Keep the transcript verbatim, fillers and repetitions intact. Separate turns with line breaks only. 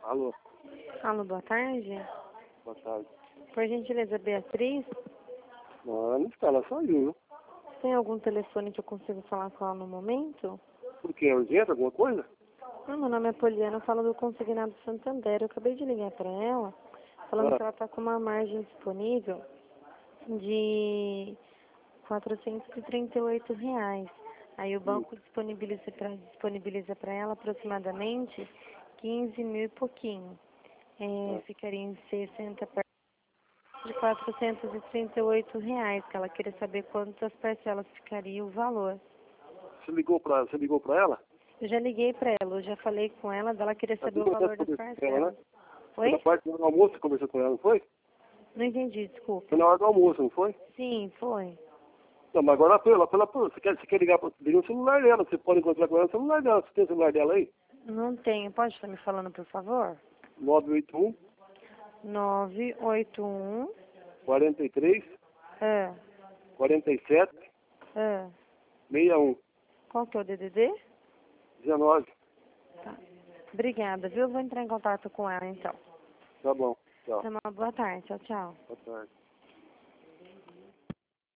Alô,
Alô, boa tarde.
boa tarde.
Por gentileza, Beatriz,
Não, ela não está, ela saiu.
tem algum telefone que eu consigo falar com ela no momento?
Por quê? É urgente, alguma coisa?
Ah, meu nome é Poliana, eu falo do Consignado Santander. Eu acabei de ligar para ela, falando
Ah,
que ela está com uma margem disponível de quatrocentos e trinta e oito reais. Aí o
hum,
banco disponibiliza para disponibiliza para ela aproximadamente quinze mil e pouquinho. É,
ah.
ficaria em sessenta de quatrocentos e trinta e oito reais, que ela queria saber quantas parcelas ficaria o valor.
Você ligou pra, você ligou pra ela?
Eu já liguei para ela, eu já falei com ela, ela queria
Ela
saber o
ligou até
valor das
conversou com ela,
parcelas.
né? Foi na
Oi?
parte do almoço que conversou com ela, não foi?
Não entendi, desculpa.
Foi na hora do almoço, não foi?
Sim, foi.
Não, mas agora pela, pela, pela você, quer, você quer ligar para liga no celular dela, você pode encontrar com ela no celular dela. Você tem o celular dela aí?
Não tenho. Pode estar me falando, por favor?
nove oito um,
nove oito um
quarenta e três,
ah,
quarenta e sete,
ah.
sessenta e um,
Qual que é o D D D?
dezenove.
Tá. Obrigada, viu? Eu vou entrar em contato com ela, então.
Tá bom, tchau.
Tenha uma boa tarde. Tchau, tchau.
Boa tarde.